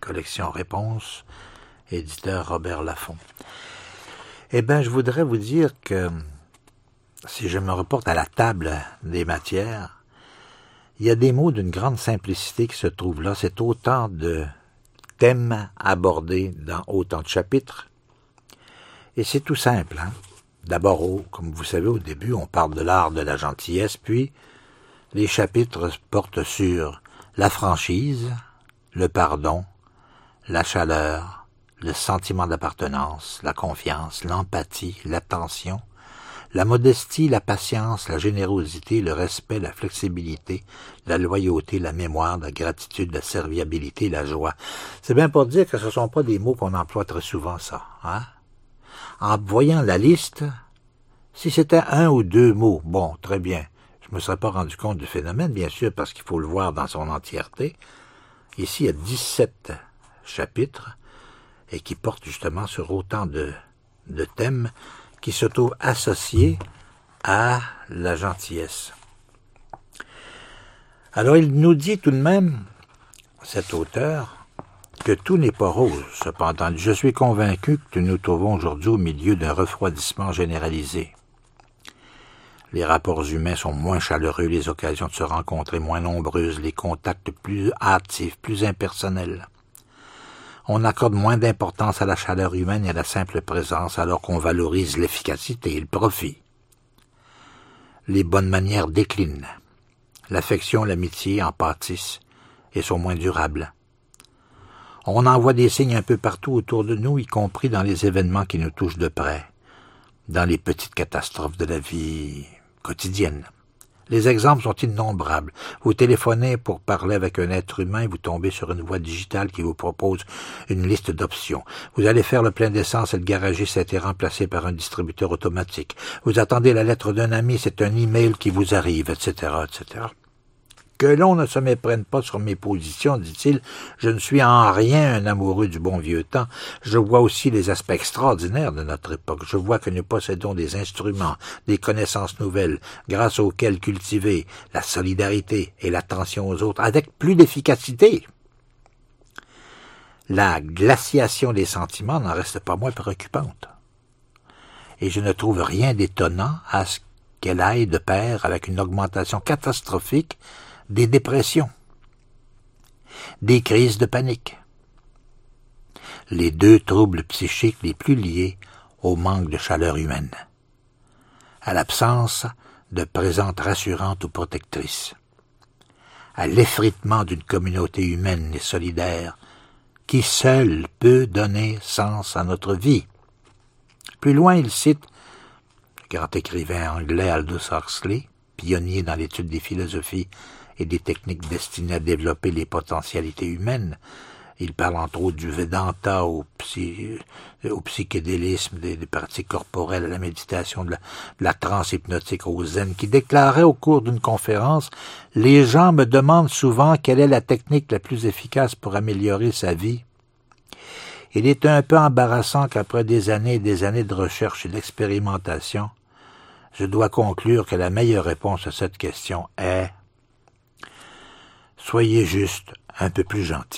collection Réponse, éditeur Robert Laffont. Eh bien, je voudrais vous dire que si je me reporte à la table des matières, il y a des mots d'une grande simplicité qui se trouvent là. C'est autant de thèmes abordés dans autant de chapitres. Et c'est tout simple, hein? D'abord, comme vous savez, au début, on parle de l'art de la gentillesse, puis les chapitres portent sur la franchise, le pardon, la chaleur, le sentiment d'appartenance, la confiance, l'empathie, l'attention, la modestie, la patience, la générosité, le respect, la flexibilité, la loyauté, la mémoire, la gratitude, la serviabilité, la joie. C'est bien pour dire que ce ne sont pas des mots qu'on emploie très souvent, ça, hein? En voyant la liste, si c'était un ou deux mots, bon, très bien. Je ne me serais pas rendu compte du phénomène, bien sûr, parce qu'il faut le voir dans son entièreté. Ici, il y a 17 chapitres et qui portent justement sur autant de thèmes qui se trouvent associés à la gentillesse. Alors, il nous dit tout de même, cet auteur, que tout n'est pas rose. Cependant, je suis convaincu que nous nous trouvons aujourd'hui au milieu d'un refroidissement généralisé. Les rapports humains sont moins chaleureux, les occasions de se rencontrer moins nombreuses, les contacts plus hâtifs, plus impersonnels. On accorde moins d'importance à la chaleur humaine et à la simple présence, alors qu'on valorise l'efficacité et le profit. Les bonnes manières déclinent. L'affection, l'amitié en pâtissent et sont moins durables. On en voit des signes un peu partout autour de nous, y compris dans les événements qui nous touchent de près, dans les petites catastrophes de la vie quotidienne. Les exemples sont innombrables. Vous téléphonez pour parler avec un être humain et vous tombez sur une voix digitale qui vous propose une liste d'options. Vous allez faire le plein d'essence et le garagiste a été remplacé par un distributeur automatique. Vous attendez la lettre d'un ami, c'est un email qui vous arrive, etc., etc. Que l'on ne se méprenne pas sur mes positions, dit-il, je ne suis en rien un amoureux du bon vieux temps. Je vois aussi les aspects extraordinaires de notre époque. Je vois que nous possédons des instruments, des connaissances nouvelles, grâce auxquelles cultiver la solidarité et l'attention aux autres avec plus d'efficacité. La glaciation des sentiments n'en reste pas moins préoccupante. Et je ne trouve rien d'étonnant à ce qu'elle aille de pair avec une augmentation catastrophique des dépressions, des crises de panique, les deux troubles psychiques les plus liés au manque de chaleur humaine, à l'absence de présence rassurante ou protectrice, à l'effritement d'une communauté humaine et solidaire qui seule peut donner sens à notre vie. Plus loin, il cite le grand écrivain anglais Aldous Huxley, pionnier dans l'étude des philosophies et des techniques destinées à développer les potentialités humaines. Il parle entre autres du Vedanta au psychédélisme, des pratiques corporelles, à la méditation, de la transe hypnotique au zen, qui déclarait au cours d'une conférence « Les gens me demandent souvent quelle est la technique la plus efficace pour améliorer sa vie. Il est un peu embarrassant qu'après des années et des années de recherche et d'expérimentation, je dois conclure que la meilleure réponse à cette question est « Soyez juste un peu plus gentil ».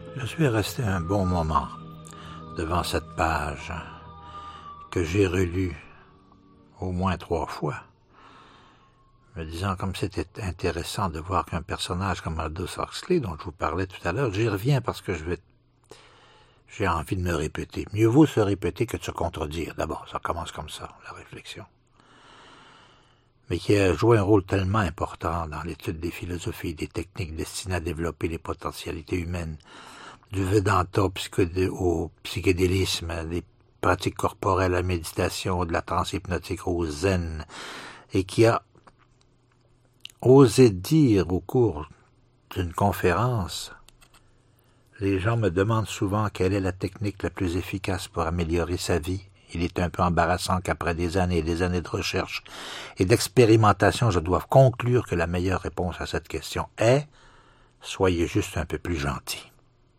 Je suis resté un bon moment devant cette page que j'ai relue au moins 3 fois, me disant comme c'était intéressant de voir qu'un personnage comme Aldous Huxley, dont je vous parlais tout à l'heure, j'y reviens parce que j'ai envie de me répéter. Mieux vaut se répéter que de se contredire. D'abord, ça commence comme ça, la réflexion. Mais qui a joué un rôle tellement important dans l'étude des philosophies et des techniques destinées à développer les potentialités humaines, du Vedanta au psychédélisme, des pratiques corporelles à la méditation, de la transe hypnotique au zen, et qui a osé dire au cours d'une conférence, les gens me demandent souvent quelle est la technique la plus efficace pour améliorer sa vie. Il est un peu embarrassant qu'après des années et des années de recherche et d'expérimentation, je doive conclure que la meilleure réponse à cette question est « Soyez juste un peu plus gentil ».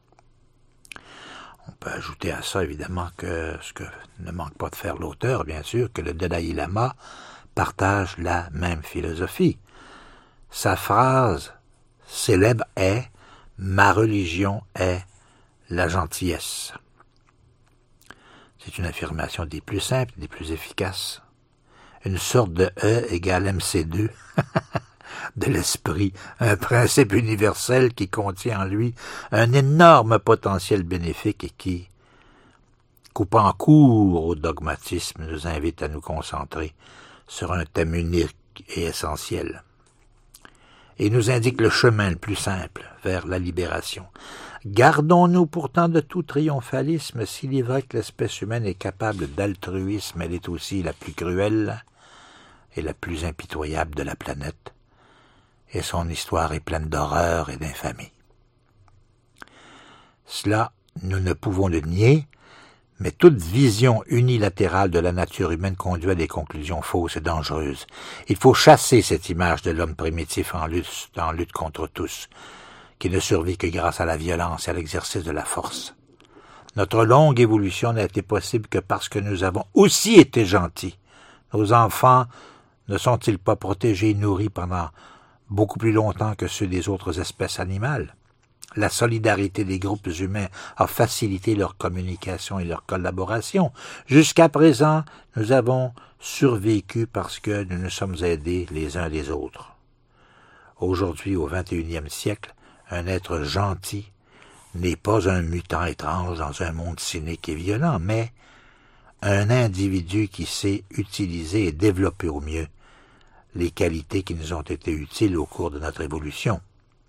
On peut ajouter à ça, évidemment, que ce que ne manque pas de faire l'auteur, bien sûr, que le Dalai Lama partage la même philosophie. Sa phrase célèbre est « Ma religion est la gentillesse ». C'est une affirmation des plus simples, des plus efficaces. Une sorte de E égale MC2 de l'esprit, un principe universel qui contient en lui un énorme potentiel bénéfique et qui, coupant court au dogmatisme, nous invite à nous concentrer sur un thème unique et essentiel. Et nous indique le chemin le plus simple vers la libération. Gardons-nous pourtant de tout triomphalisme. S'il est vrai que l'espèce humaine est capable d'altruisme, elle est aussi la plus cruelle et la plus impitoyable de la planète, et son histoire est pleine d'horreur et d'infamie. Cela, nous ne pouvons le nier, mais toute vision unilatérale de la nature humaine conduit à des conclusions fausses et dangereuses. Il faut chasser cette image de l'homme primitif en lutte contre tous, qui ne survit que grâce à la violence et à l'exercice de la force. Notre longue évolution n'a été possible que parce que nous avons aussi été gentils. Nos enfants ne sont-ils pas protégés et nourris pendant beaucoup plus longtemps que ceux des autres espèces animales? La solidarité des groupes humains a facilité leur communication et leur collaboration. Jusqu'à présent, nous avons survécu parce que nous nous sommes aidés les uns les autres. Aujourd'hui, au XXIe siècle, un être gentil n'est pas un mutant étrange dans un monde cynique et violent, mais un individu qui sait utiliser et développer au mieux les qualités qui nous ont été utiles au cours de notre évolution.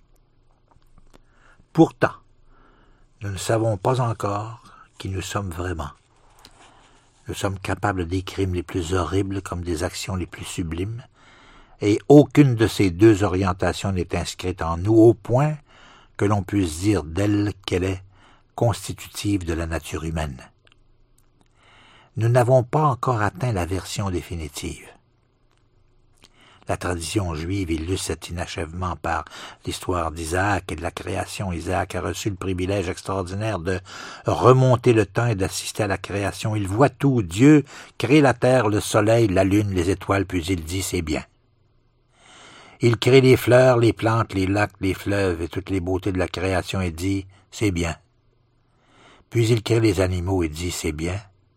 Pourtant, nous ne savons pas encore qui nous sommes vraiment. Nous sommes capables des crimes les plus horribles comme des actions les plus sublimes, et aucune de ces deux orientations n'est inscrite en nous au point que l'on puisse dire d'elle qu'elle est constitutive de la nature humaine. Nous n'avons pas encore atteint la version définitive. La tradition juive illustre cet inachèvement par l'histoire d'Isaac et de la création. Isaac a reçu le privilège extraordinaire de remonter le temps et d'assister à la création. Il voit tout. Dieu crée la terre, le soleil, la lune, les étoiles, puis il dit « c'est bien ». Il crée les fleurs, les plantes, les lacs, les fleuves et toutes les beautés de la création et dit « c'est bien ». Puis il crée les animaux et dit « c'est bien ».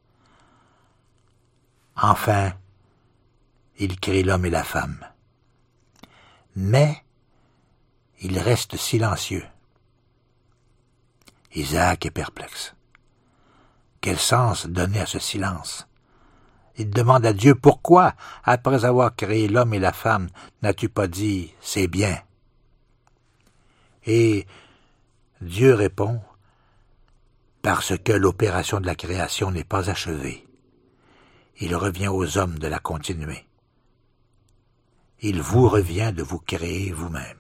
Enfin, il crée l'homme et la femme. Mais il reste silencieux. Isaac est perplexe. Quel sens donner à ce silence? Il demande à Dieu, pourquoi, après avoir créé l'homme et la femme, n'as-tu pas dit « c'est bien » ? Et Dieu répond, parce que l'opération de la création n'est pas achevée. Il revient aux hommes de la continuer. Il vous revient de vous créer vous-même.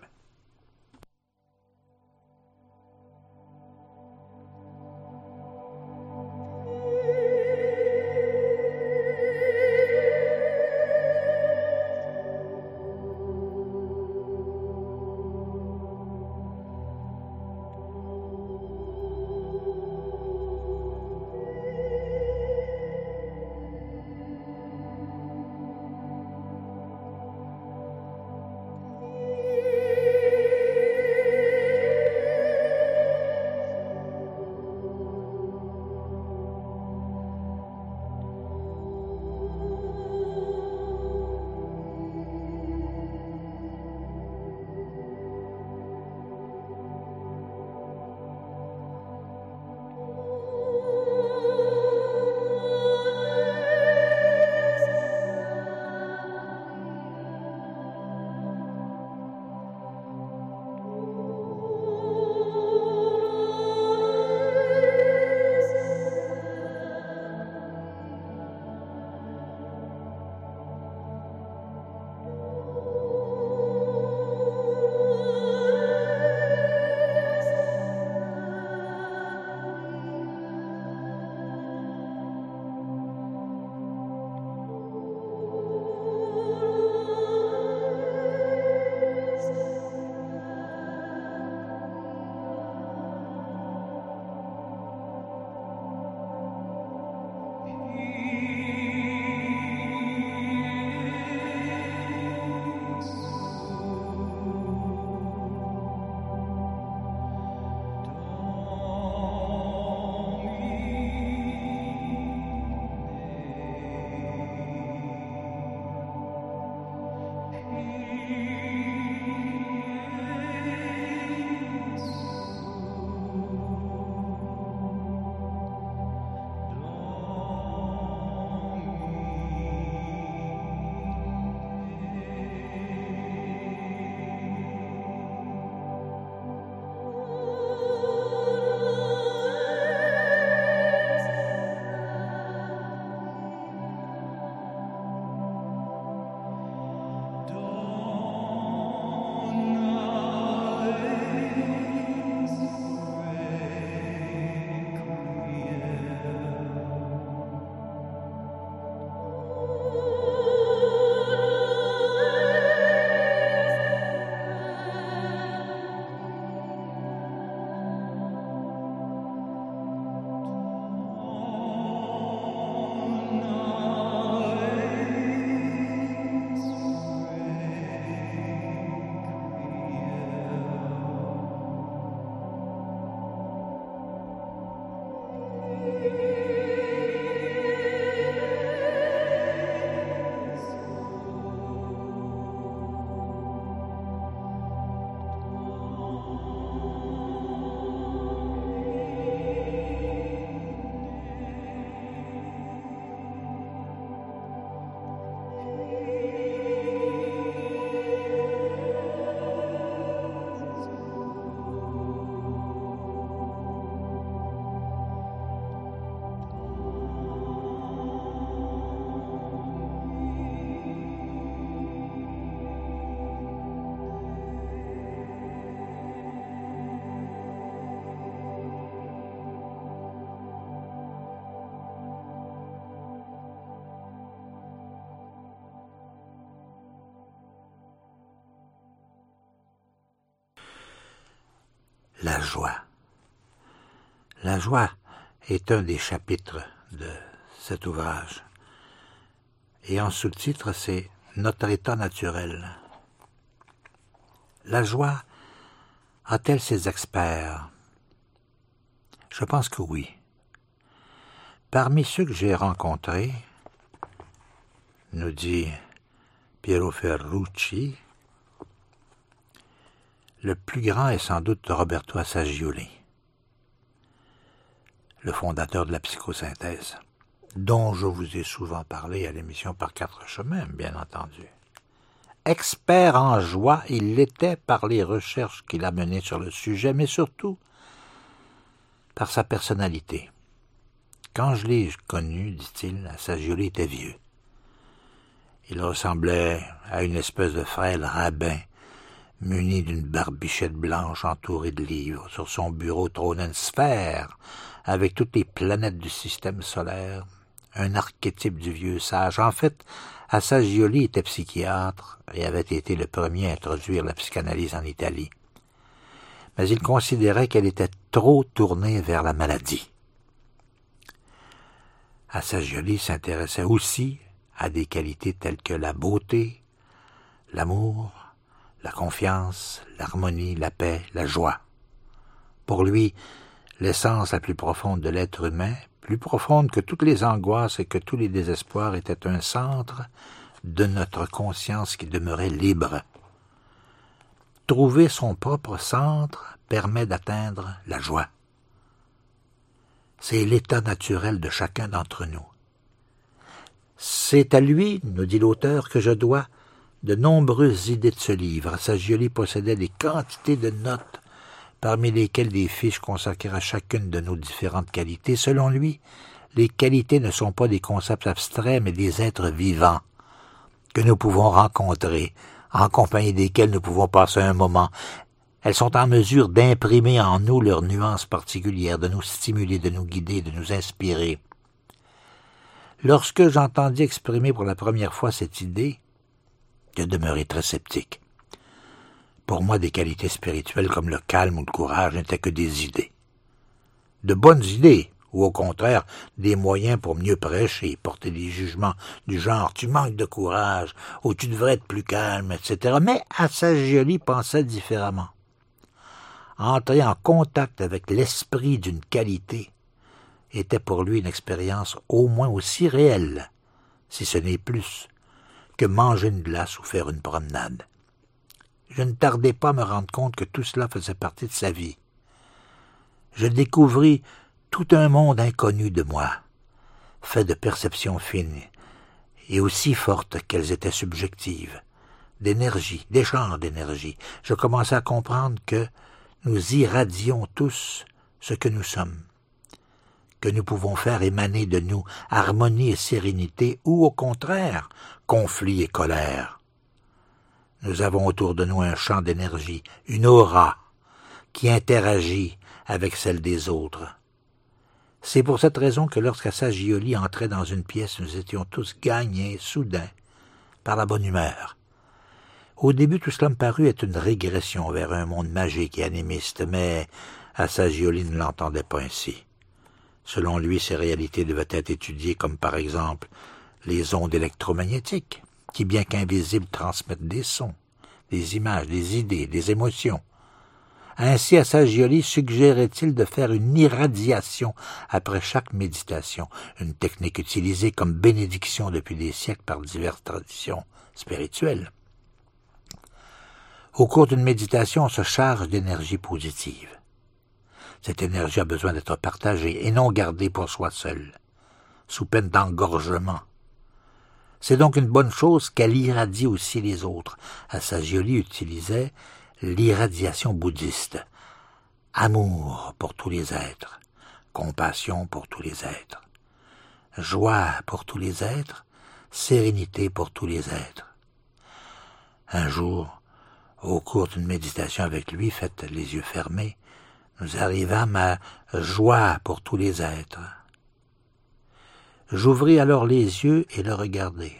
joie. La joie est un des chapitres de cet ouvrage. Et en sous-titre, c'est « Notre état naturel ». La joie a-t-elle ses experts? Je pense que oui. Parmi ceux que j'ai rencontrés, nous dit Piero Ferrucci, le plus grand est sans doute Roberto Assagioli, le fondateur de la psychosynthèse, dont je vous ai souvent parlé à l'émission Par quatre chemins, bien entendu. Expert en joie, il l'était par les recherches qu'il a menées sur le sujet, mais surtout par sa personnalité. Quand je l'ai connu, dit-il, Assagioli était vieux. Il ressemblait à une espèce de frêle rabbin, muni d'une barbichette blanche entourée de livres. Sur son bureau trônait une sphère, avec toutes les planètes du système solaire, un archétype du vieux sage. En fait, Assagioli était psychiatre et avait été le premier à introduire la psychanalyse en Italie. Mais il considérait qu'elle était trop tournée vers la maladie. Assagioli s'intéressait aussi à des qualités telles que la beauté, l'amour, la confiance, l'harmonie, la paix, la joie. Pour lui, l'essence la plus profonde de l'être humain, plus profonde que toutes les angoisses et que tous les désespoirs, était un centre de notre conscience qui demeurait libre. Trouver son propre centre permet d'atteindre la joie. C'est l'état naturel de chacun d'entre nous. C'est à lui, nous dit l'auteur, que je dois de nombreuses idées de ce livre. Assagioli possédait des quantités de notes, parmi lesquelles des fiches consacrées à chacune de nos différentes qualités. Selon lui, les qualités ne sont pas des concepts abstraits, mais des êtres vivants que nous pouvons rencontrer, en compagnie desquels nous pouvons passer un moment. Elles sont en mesure d'imprimer en nous leurs nuances particulières, de nous stimuler, de nous guider, de nous inspirer. Lorsque j'entendis exprimer pour la première fois cette idée, je demeurai très sceptique. Pour moi, des qualités spirituelles comme le calme ou le courage n'étaient que des idées. De bonnes idées, ou au contraire, des moyens pour mieux prêcher, porter des jugements du genre « tu manques de courage » ou « tu devrais être plus calme », etc. Mais Assagioli pensait différemment. Entrer en contact avec l'esprit d'une qualité était pour lui une expérience au moins aussi réelle, si ce n'est plus, que manger une glace ou faire une promenade. Je ne tardai pas à me rendre compte que tout cela faisait partie de sa vie. Je découvris tout un monde inconnu de moi, fait de perceptions fines et aussi fortes qu'elles étaient subjectives, d'énergie, d'échange d'énergie. Je commençai à comprendre que nous irradions tous ce que nous sommes, que nous pouvons faire émaner de nous harmonie et sérénité, ou au contraire, conflit et colère. Nous avons autour de nous un champ d'énergie, une aura, qui interagit avec celle des autres. C'est pour cette raison que lorsqu'Assagioli entrait dans une pièce, nous étions tous gagnés, soudain, par la bonne humeur. Au début, tout cela me parut être une régression vers un monde magique et animiste, mais Assagioli ne l'entendait pas ainsi. Selon lui, ces réalités devaient être étudiées comme par exemple les ondes électromagnétiques, qui bien qu'invisibles transmettent des sons, des images, des idées, des émotions. Ainsi, Assagioli suggérait-il de faire une irradiation après chaque méditation, une technique utilisée comme bénédiction depuis des siècles par diverses traditions spirituelles. Au cours d'une méditation, on se charge d'énergie positive. Cette énergie a besoin d'être partagée et non gardée pour soi seul, sous peine d'engorgement. C'est donc une bonne chose qu'elle irradie aussi les autres. Assagioli utilisait l'irradiation bouddhiste. Amour pour tous les êtres, compassion pour tous les êtres, joie pour tous les êtres, sérénité pour tous les êtres. Un jour, au cours d'une méditation avec lui, faite les yeux fermés, nous arrivâmes à joie pour tous les êtres. J'ouvris alors les yeux et le regardai.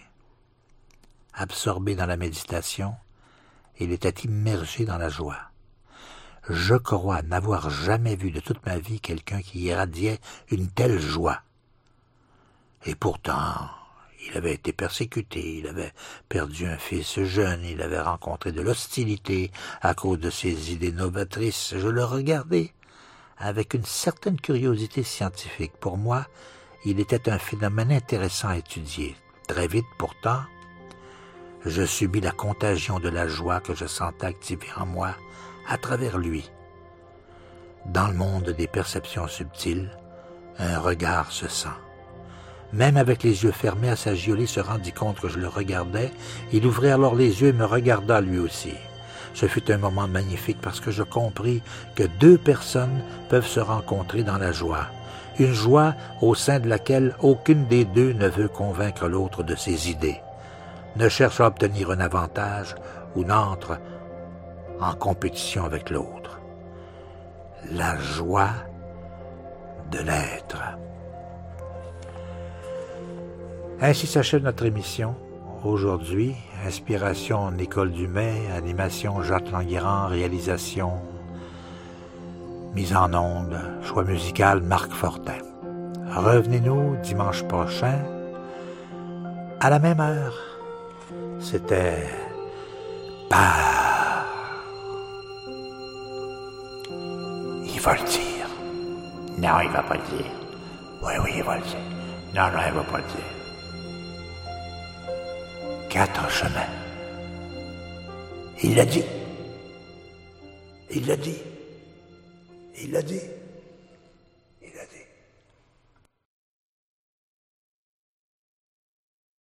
Absorbé dans la méditation, il était immergé dans la joie. Je crois n'avoir jamais vu de toute ma vie quelqu'un qui irradiait une telle joie. Et pourtant, il avait été persécuté, il avait perdu un fils jeune, il avait rencontré de l'hostilité à cause de ses idées novatrices. Je le regardais avec une certaine curiosité scientifique. Pour moi, il était un phénomène intéressant à étudier. Très vite, pourtant, je subis la contagion de la joie que je sentais activer en moi à travers lui. Dans le monde des perceptions subtiles, un regard se sent. Même avec les yeux fermés, Assagioli se rendit compte que je le regardais. Il ouvrit alors les yeux et me regarda lui aussi. Ce fut un moment magnifique parce que je compris que deux personnes peuvent se rencontrer dans la joie. Une joie au sein de laquelle aucune des deux ne veut convaincre l'autre de ses idées, ne cherche à obtenir un avantage ou n'entre en compétition avec l'autre. La joie de l'être. Ainsi s'achève notre émission. Aujourd'hui, inspiration Nicole Dumais, animation Jacques Languérand, réalisation, mise en onde, choix musical Marc Fortin. Revenez-nous dimanche prochain, à la même heure. C'était Bah. Il va le dire. Non, il va pas le dire. Oui, il va le dire. Non, il va pas le dire. 4 chemins. Il l'a dit. Il l'a dit. Il l'a dit.